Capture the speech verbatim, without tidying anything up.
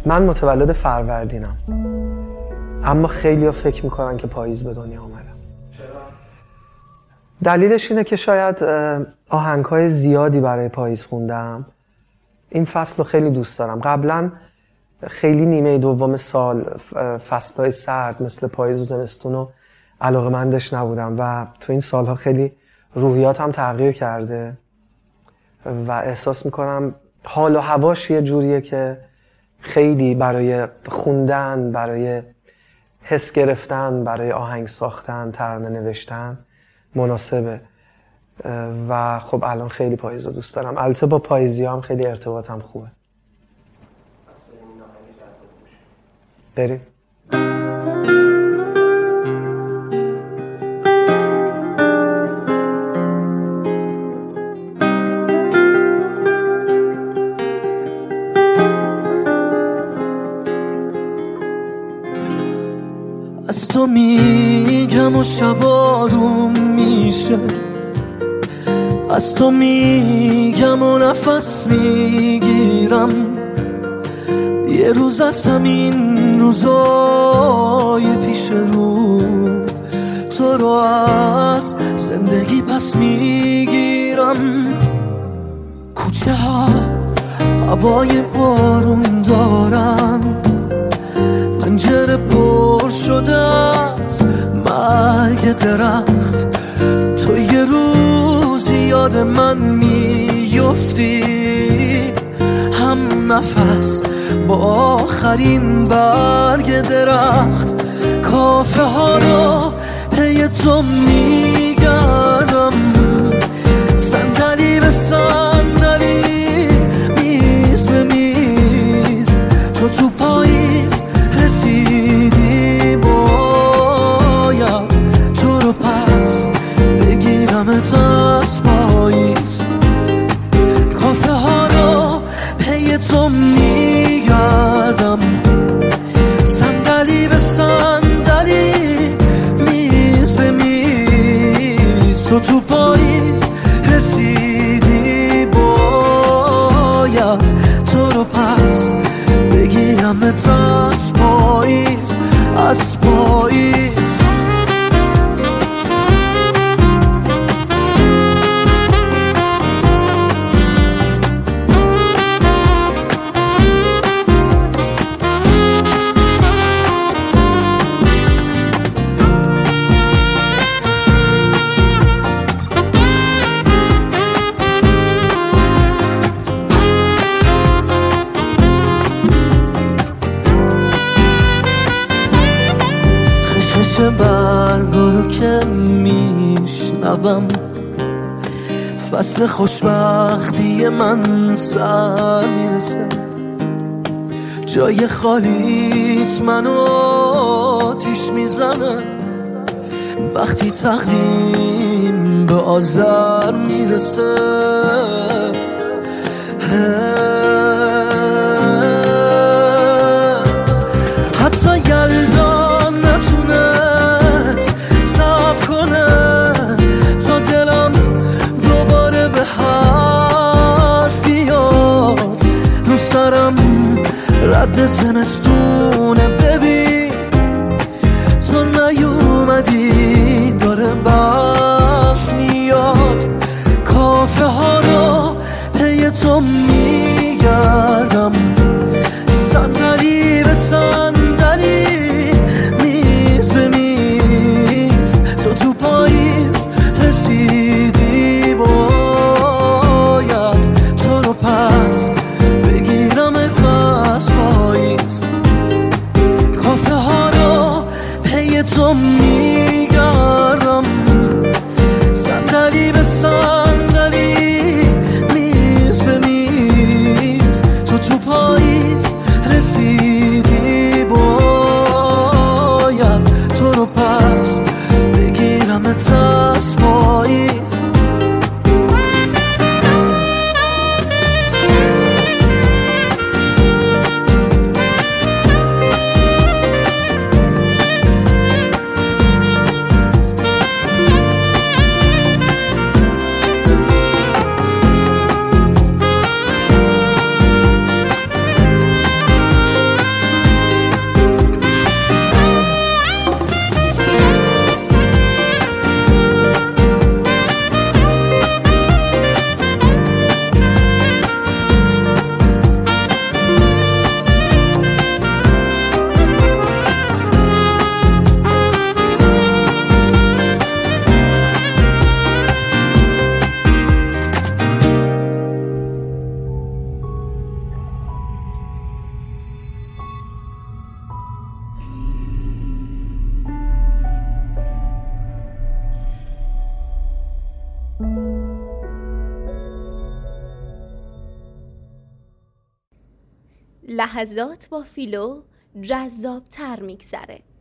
من متولد فروردینم، اما خیلی ها فکر میکنن که پاییز به دنیا آمدم. دلیلش اینه که شاید آهنگ‌های زیادی برای پاییز خوندم. این فصل رو خیلی دوست دارم. قبلا خیلی نیمه دوم سال فصل‌های سرد مثل پاییز و زمستون رو علاقه‌مندش نبودم و تو این سالها خیلی روحیاتم تغییر کرده و احساس میکنم حال و هواش یه جوریه که خیلی برای خوندن، برای حس گرفتن، برای آهنگ ساختن، ترانه نوشتن مناسبه و خب الان خیلی پاییز رو دوست دارم. البته با پاییزی هم خیلی ارتباطم خوبه. بریم. از تو میگم و شبارون میشه، از تو میگم و نفس میگیرم. یه روز از همین روزای پیش رو تو رو از زندگی پس میگیرم. کوچه ها هوای بارون دارن، پنجره پر شده از مرگ درخت. تو یه روزی یاد من میفتی، هم نفس با آخرین برگ درخت. کافه ها رو پی تو میگردم، صندلی به صندلی، میز به میز. تو تو پاییز رسیدی، باید تو رو پس بگیرمت از پاییز. کافه ها رو پی تو میگردم، صندلی به صندلی، میز به میز. تو تو پاییز رسیدی، باید تو رو پس بگیرمت از پاییز، از پاییز. چه برگارو که میشنوم، فصل خوشبختی من سر میرسه. جای خالیت منو آتیش میزنه، وقتی تقویم به آذر میرسه. حتی یلدا رد زمستونه، ببین تو نیومدی، داره برف میاد. کافه ها رو پی تو میگردم، صندلی به صندلی، میز به میز. تو تو پاییز رسیدی، باید تو رو پس بگیرمت از پاییز. کافه ها رو پی تو میگردم، صندلی به صندلی، میز به میز. تو تو پاییز رسیدی، باید تو رو پس بگیرمت از پاییز. لحظات با فیلو جذاب تر میگذره.